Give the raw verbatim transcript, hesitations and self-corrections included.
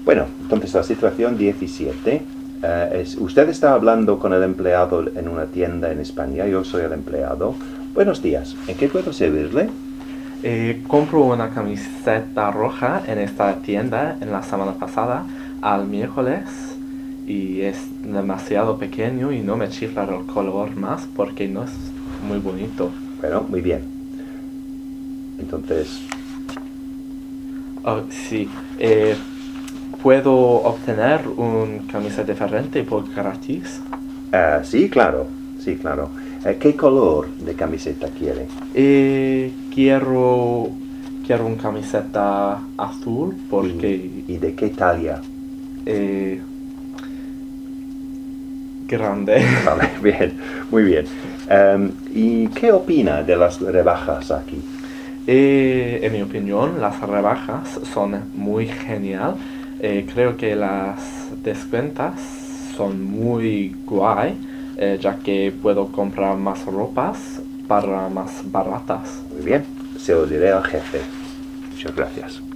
Bueno, entonces la situación diecisiete. Uh, es, usted está hablando con el empleado en una tienda en España, yo soy el empleado. Buenos días, ¿en qué puedo servirle? Eh, compro una camiseta roja en esta tienda en la semana pasada al miércoles y es demasiado pequeño y no me chifla el color más porque no es muy bonito. Bueno, muy bien. Entonces, Oh, sí, eh, ¿puedo obtener un camiseta diferente por gratis? uh, sí, claro, sí, claro. Uh, ¿Qué color de camiseta quiere? Eh, quiero, quiero una camiseta azul ¿Y, porque y de qué talla? eh, grande. Vale, bien, muy bien. Um, ¿Y qué opina de las rebajas aquí? Eh, en mi opinión, las rebajas son muy genial. Eh, creo que las descuentas son muy guay, eh, ya que puedo comprar más ropas para más baratas. Muy bien, se lo diré al jefe. Muchas gracias.